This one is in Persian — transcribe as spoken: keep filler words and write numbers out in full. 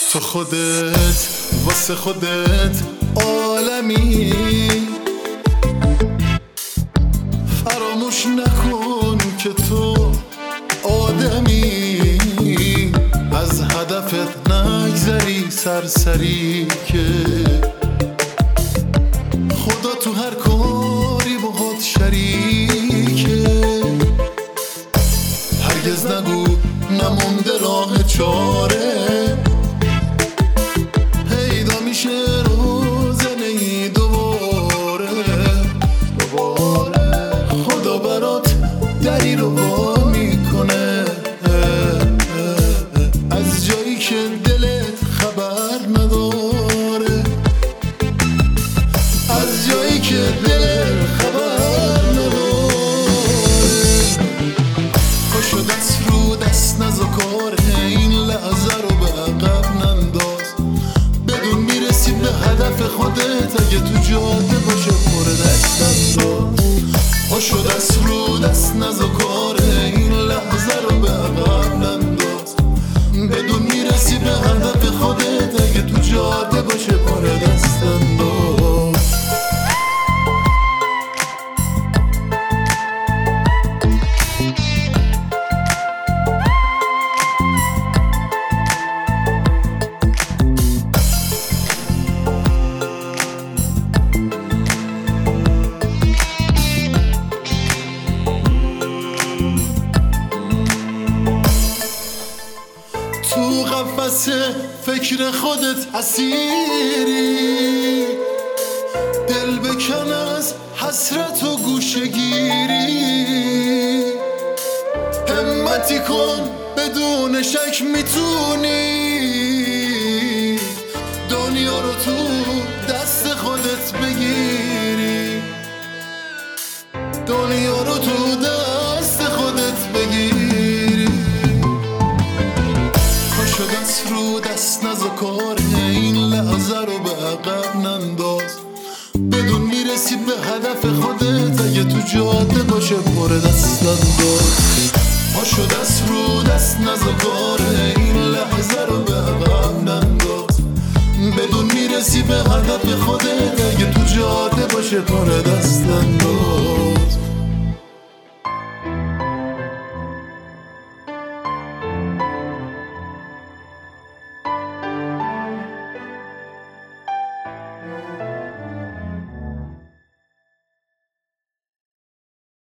تو خودت واسه خودت عالمی، فراموش نکن که تو آدمی، از هدفت نگذری سرسری که خدا تو هر کاری باهات شریکه. هرگز نگو نمونده راه چاره، پیدا میشه روزنه‌ای دوباره دوباره. خدا برات دری رو وا میکنه از جایی که دلت خبر نداره، از جایی که دلت خبر نداره. پاشو دست رو دست نزا کار این لحظه رو به عقب ننداز، بدون میرسی به هدف خودت اگه تو جاده باشه پر دست انداز. پاشو دست رو دست نزا کار این لحظه رو به عقب ننداز، بدون میرسی به هدف خودت اگه تو جاده باشه پر دست انداز. تو قفس فکر خودت اسیری، دل بکن از حسرت و گوشه‌گیری. همتی کن بدون شک میتونی دنیا رو تو دست خودت بگیری، دنیا رو تو دست خودت بگیری. پاشو دست رو دست نزا کار این لحظه رو به عقب ننداز، بدون میرسی به هدف خودت اگه تو جاده باشه پر دست انداز. پاشو دست رو دست نزا کار این لحظه رو به عقب ننداز، بدون میرسی به هدف خودت اگه تو جاده باشه پر دست